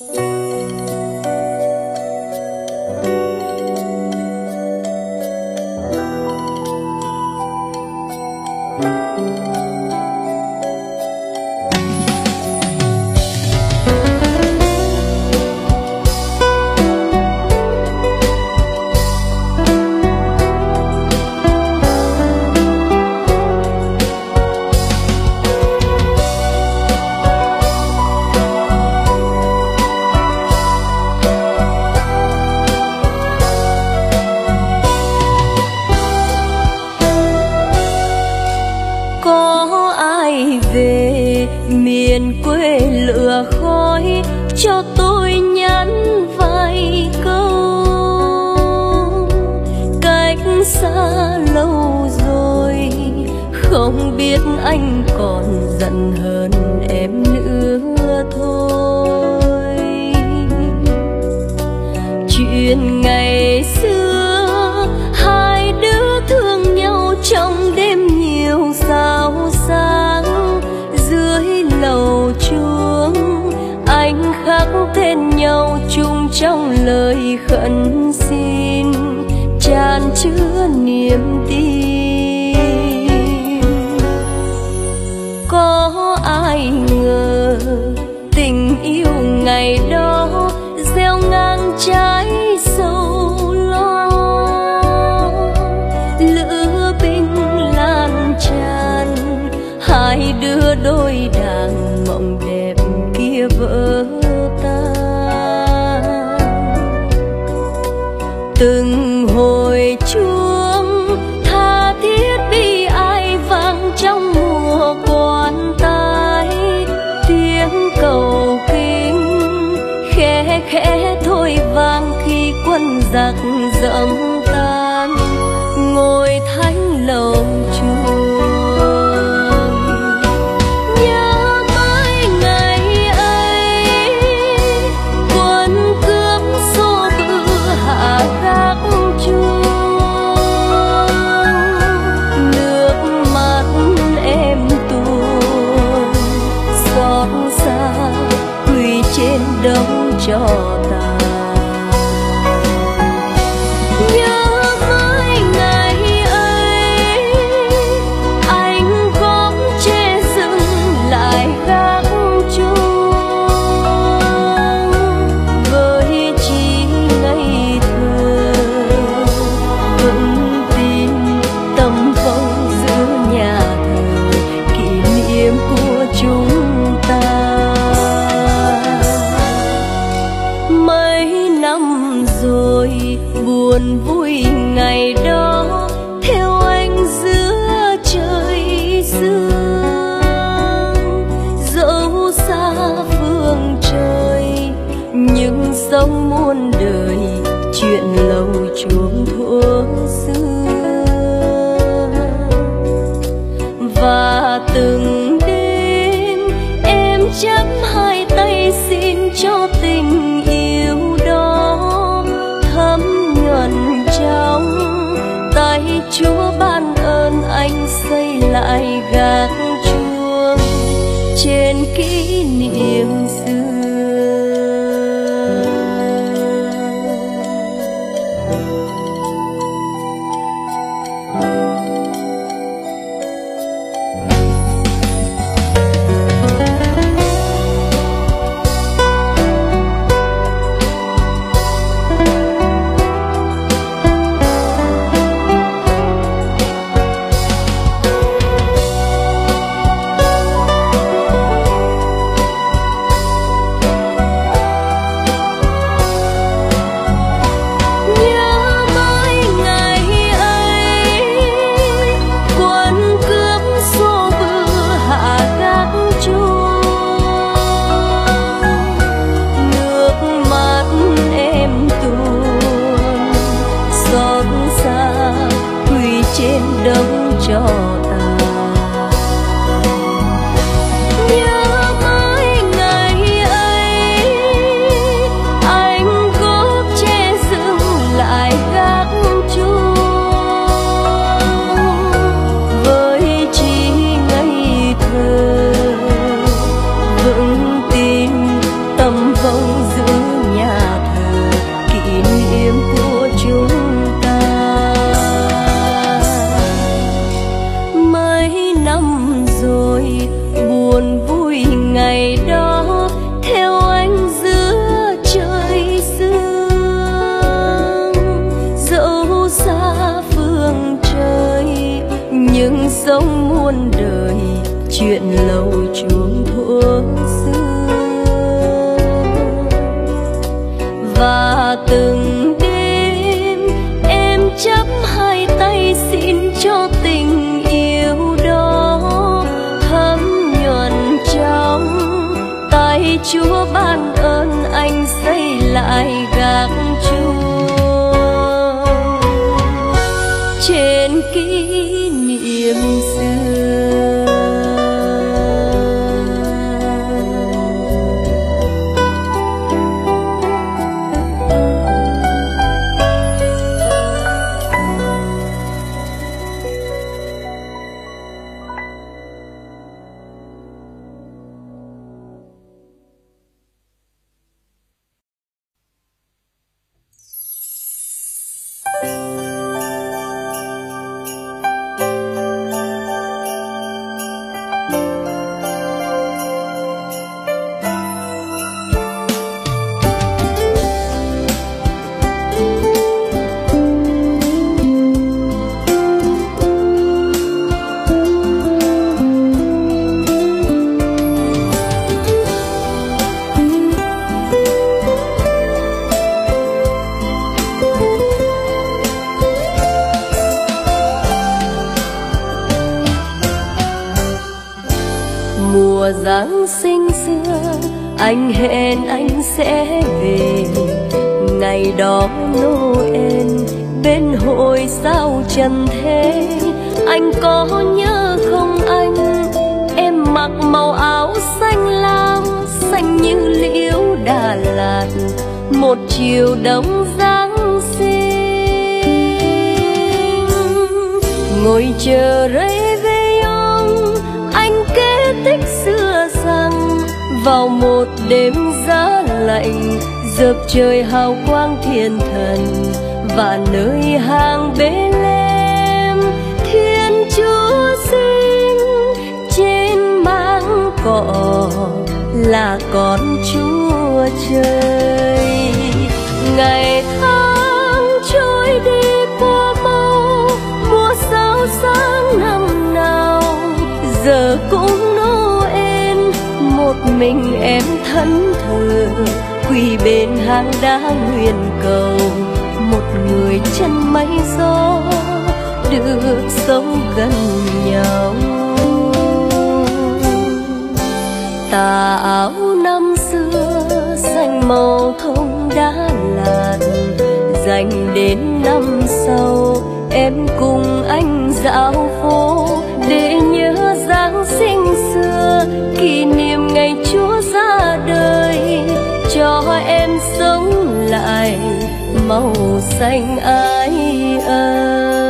miền quê lửa khói cho tôi nhắn vài câu. Cách xa lâu rồi không biết anh còn giận hơn em nữa thôi. Chuyện ngày xưa hai đứa thương nhau trong đêm nhiều sao sáng, dưới lầu chuông anh khắc tên nhau chung trong lời khẩn xin tràn chứa niềm tin. Có ai ngờ tình yêu ngày đó gieo ngang trái sâu lo, lửa binh lan tràn hai đứa đôi đàng mộng đẹp kia vỡ tan. Từng hồi chuông tha thiết bi ai vang trong mùa quan tài, tiếng cầu kinh khẽ khẽ thôi vang khi quân giặc dẫm tan. Ngồi thánh lầu chuông đống cho ta. Nhớ mãi ngày ấy anh góp che dừng lại gác chuông, với chỉ ngây thơ vẫn tin tâm vong giữa nhà thờ kỷ niệm của chúng ta. Rồi buồn vui ngày đó theo anh giữa trời sương, dẫu xa phương trời nhưng sống muôn đời chuyện lâu chuông thuở xưa. Và từng đêm em chắp hai tay xin cho tình yêu đó thấm nhuần trong tay Chúa ban ơn anh xây lại gác chuông trên kỷ niệm xưa. khi Chúa ban ơn anh xây lại gác chuông trên kỷ niệm xưa. Mùa Giáng sinh xưa anh hẹn anh sẽ về, ngày đó Noel bên hội sao trần thế. Anh có nhớ không anh, em mặc màu áo xanh lam, xanh như liễu Đà Lạt, một chiều đông Giáng sinh. Ngồi chờ Réveillon, anh kể tích xưa rằng vào một đêm giá lạnh, dợp trời hào quang thiên thần và nơi hang Bê-lêm, Thiên Chúa sinh trên máng cỏ là con Chúa Trời. Ngày tháng trôi đi qua mau, mùa sao sáng năm nào giờ cũng Noel. Một mình em thẫn thờ quỳ bên hang đá nguyện cầu, một người chân mây gió được sống gần nhau. Tà áo năm xưa xanh màu thông Đà Lạt, dành đến năm sau em cùng anh dạo phố để nhớ Giáng sinh xưa, kỷ niệm ngày Chúa ra đời, cho em sống lại màu xanh ái ân.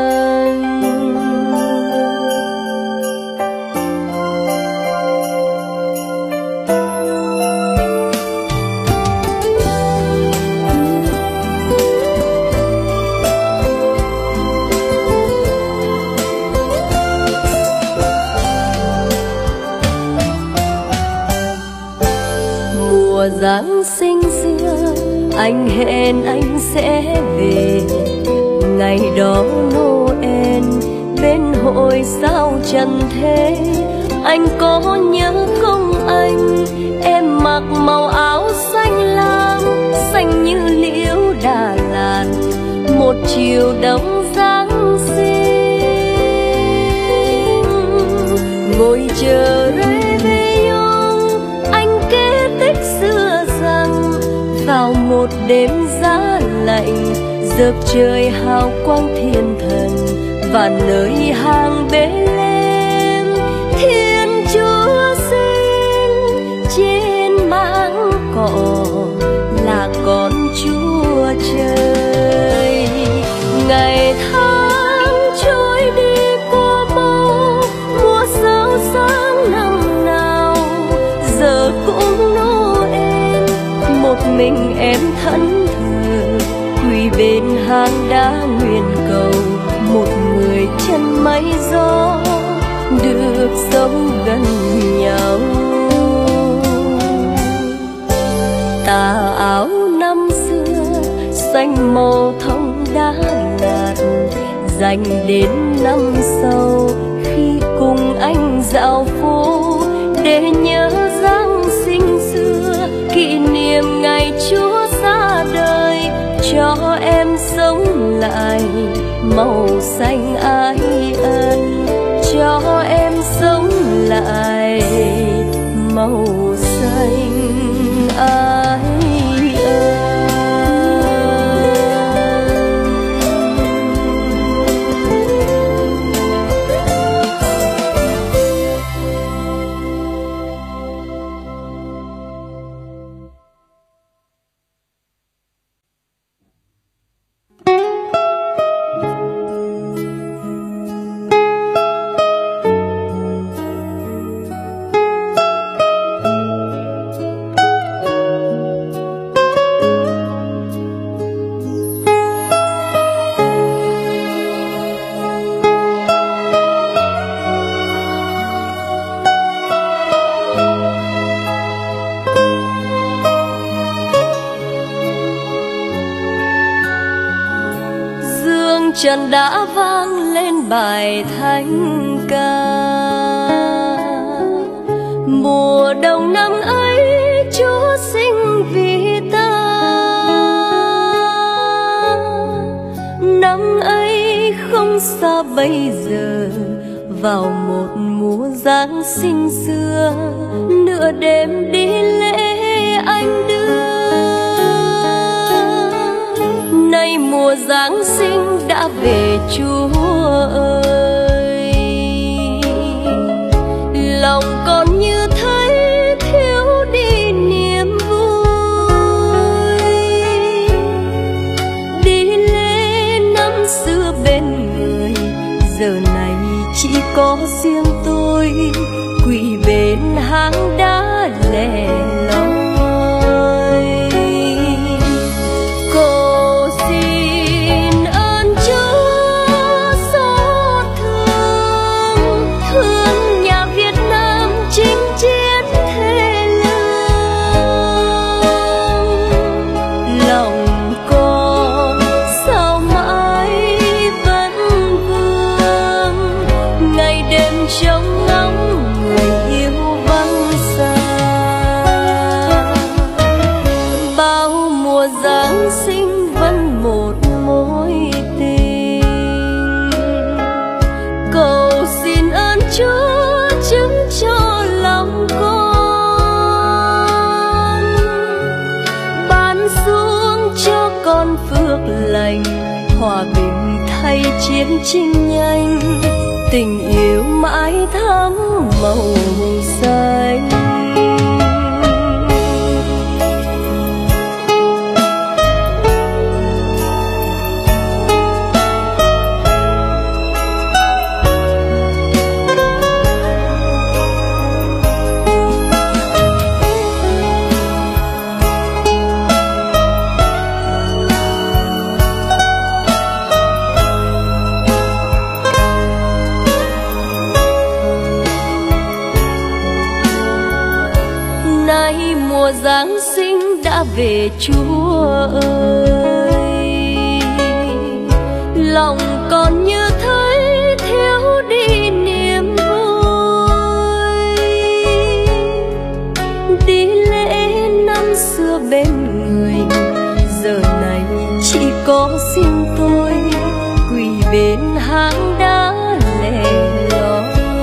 Mùa Giáng sinh xưa anh hẹn anh sẽ về, ngày đó Noel bên hội sao trần thế. Anh có nhớ không anh, em mặc màu áo xanh lam, xanh như liễu Đà Lạt, một chiều đông Giáng sinh. Ngồi chờ Réveillon, anh kể tích xưa rằng vào một đêm giá lạnh, dợp trời hào quang thiên thần và nơi hang Bê-lêm, Thiên Chúa sinh trên máng cỏ là con Chúa Trời. Ngày tháng trôi đi qua mau, mùa sao sáng năm nào giờ cũng Noel. Một mình em thẫn thờ quỳ bên hang đá nguyện cầu, một người chân mây gió được sống gần nhau. Tà áo năm xưa xanh màu thông Đà Lạt, dành đến năm sau khi cùng anh dạo phố để nhớ Giáng sinh xưa, kỷ niệm ngày Chúa ra đời, cho em sống lại màu xanh ái ân, cho em sống lại màu xanh xanh ai trần đã vang lên bài thánh ca. Mùa đông năm ấy Chúa sinh vì ta, năm ấy không xa bây giờ, vào một mùa Giáng sinh xưa, nửa đêm đi lễ anh đưa. Nay mùa Giáng sinh đã về Chúa ơi, lòng còn như thấy thiếu đi niềm vui. Đi lễ năm xưa bên người, giờ này chỉ có riêng tôi quỳ bên hang đá lẻ loi. Lành hòa bình thay chiến tranh nhanh, tình yêu mãi thắm màu xanh. Giáng sinh đã về Chúa ơi, lòng còn như thấy thiếu đi niềm vui. Đi lễ năm xưa bên người, giờ này chỉ có riêng tôi quỳ bên hang đá lẻ loi.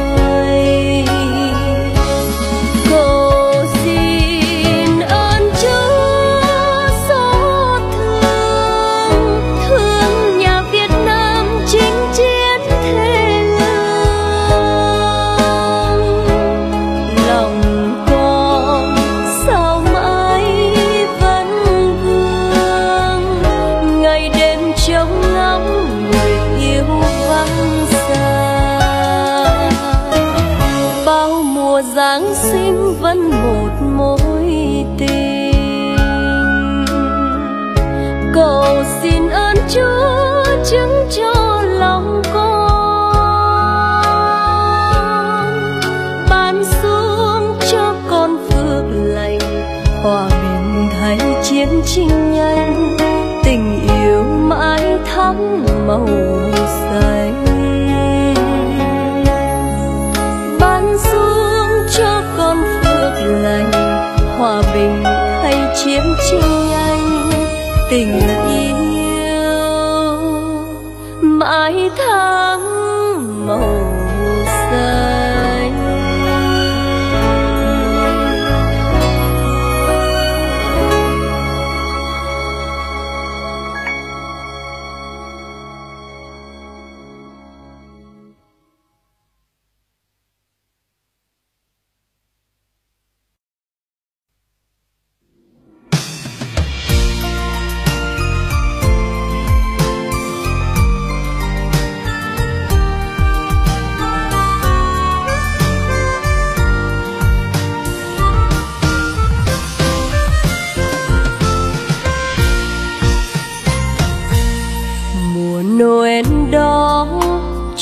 Giáng sinh vẫn một mối tình, cầu xin ơn Chúa chứng cho lòng con, ban xuống cho con phước lành, hòa bình thay chiến tranh nhanh, tình yêu mãi thắm màu xanh. Ban xuống cho con phước lành, hòa bình thay chiến tranh nhanh, tình yêu mãi thắm màu xanh.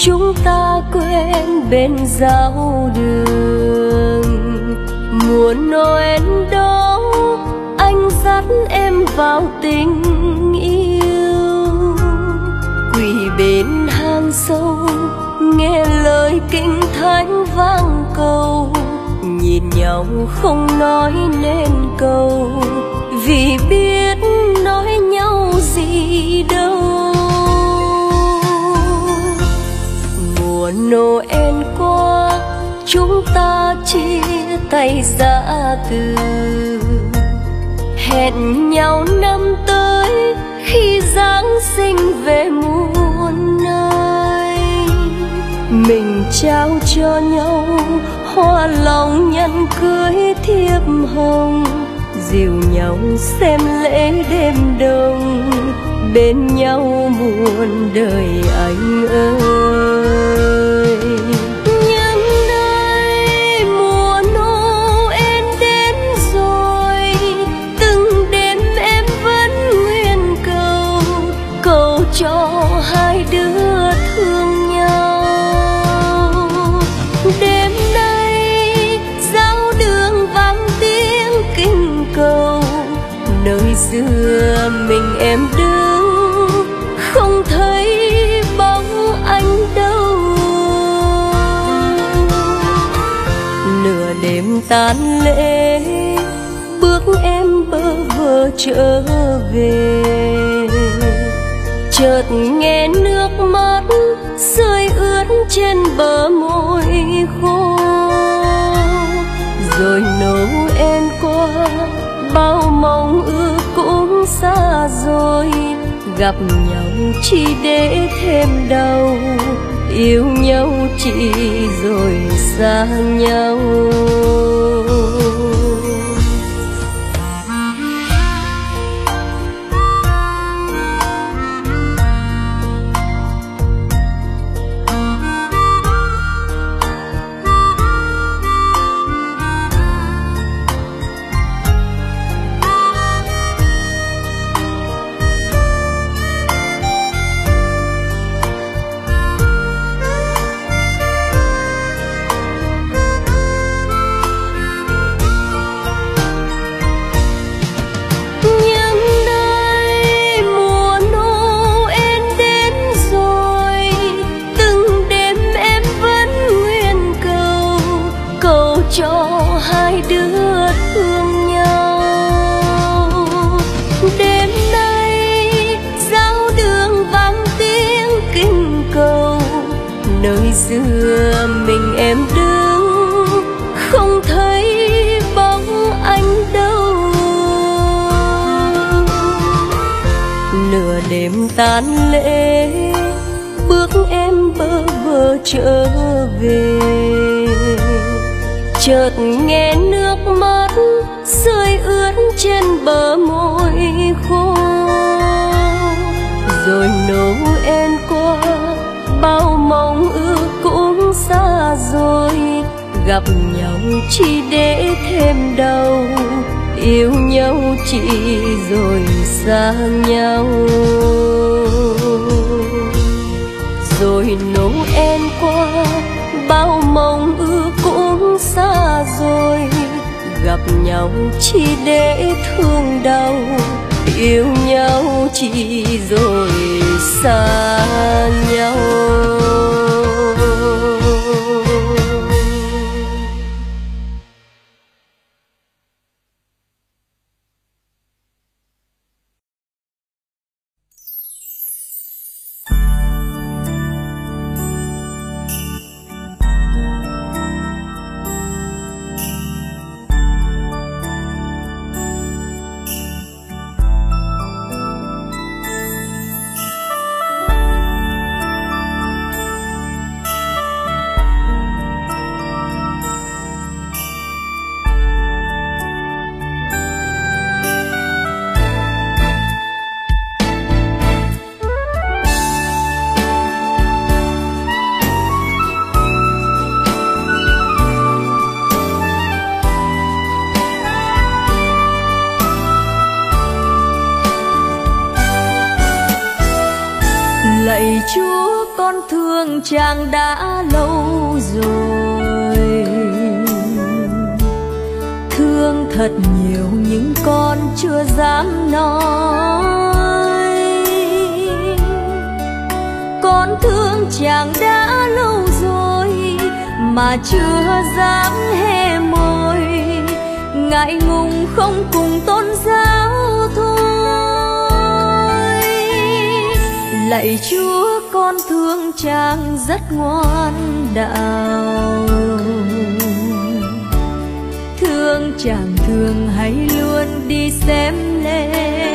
chúng ta quen bên giao đường. Mùa Noel đó anh dắt em vào tình yêu, quỳ bên hang sâu nghe lời kinh thánh vang cầu, nhìn nhau không nói nên câu, vì biết nói nhau gì đâu. Mùa Noel qua chúng ta chia tay giã từ, hẹn nhau năm tới khi Giáng sinh về muôn nơi. Mình trao cho nhau hoa lòng nhẫn cưới thiệp hồng, dìu nhau xem lễ đêm đông, bên nhau muôn đời anh ơi. Nhân đây mùa Noel đến rồi, từng đêm em vẫn nguyện cầu, cầu cho hai đứa thương nhau. Đêm nay giáo đường vang tiếng kinh cầu, nơi xưa mình em đứng không thấy bóng anh đâu. Nửa đêm tan lễ bước em bơ vơ trở về, chợt nghe nước mắt rơi ướt trên bờ môi khô. Rồi Noel qua bao mong ước cũng xa rồi, gặp nhau chỉ để thêm đau, yêu nhau chỉ rồi xa nhau. Nơi xưa mình em đứng không thấy bóng anh đâu. Nửa đêm tan lễ bước em bơ vơ trở về, chợt nghe nước mắt rơi ướt trên bờ môi khô. Rồi Noel qua bao mong ước cũng xa rồi, gặp nhau chỉ để thêm đau, yêu nhau chỉ rồi xa nhau. Rồi Noel qua bao mong ước cũng xa rồi, gặp nhau chỉ để thương đau, yêu nhau chỉ rồi xa nhau. Lạy Chúa con thương thương chàng đã lâu rồi. Thương thật nhiều nhưng con chưa dám nói. Con thương chàng đã lâu rồi mà chưa dám hé môi, ngại ngùng không cùng tôn giáo thôi. Lạy Chúa, con thương chàng rất ngoan đạo. Thương chàng thường hay luôn đi xem lễ.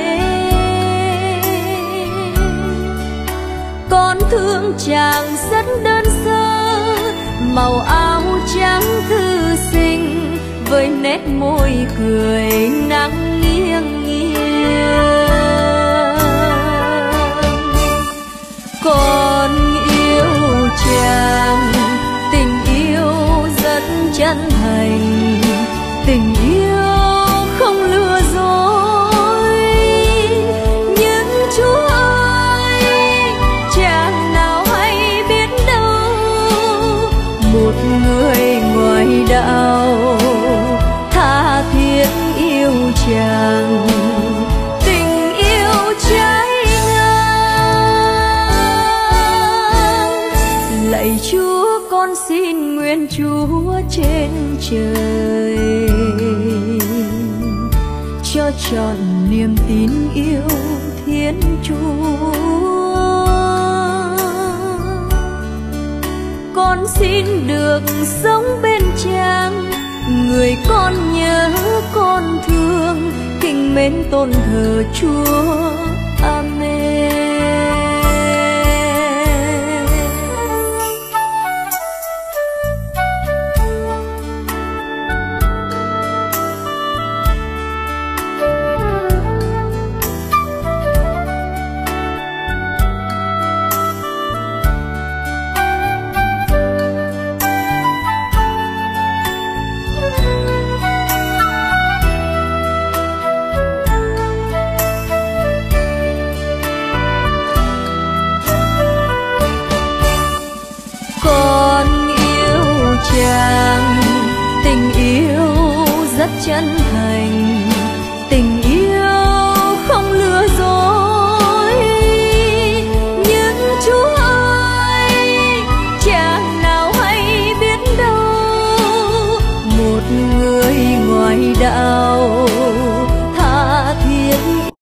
Con thương chàng rất đơn sơ, màu áo trắng thư sinh với nét môi cười nắng nghiêng nghiêng. Con yêu chàng, tình yêu rất chân thành, tình yêu không lừa dối. Nhưng Chúa ơi, chàng nào hay biết đâu, một người ngoài đạo tha thiết yêu chàng, tình yêu trái ngang. Lạy Chúa, con xin nguyện Chúa trên trời cho trọn niềm tin yêu Thiên Chúa. Con xin được sống bên chàng, người con nhớ con thương, kính mến tôn thờ Chúa. Amen. Tình yêu rất chân thành, tình yêu không lừa dối. Nhưng Chúa ơi, chàng nào hay biết đâu, một người ngoài đạo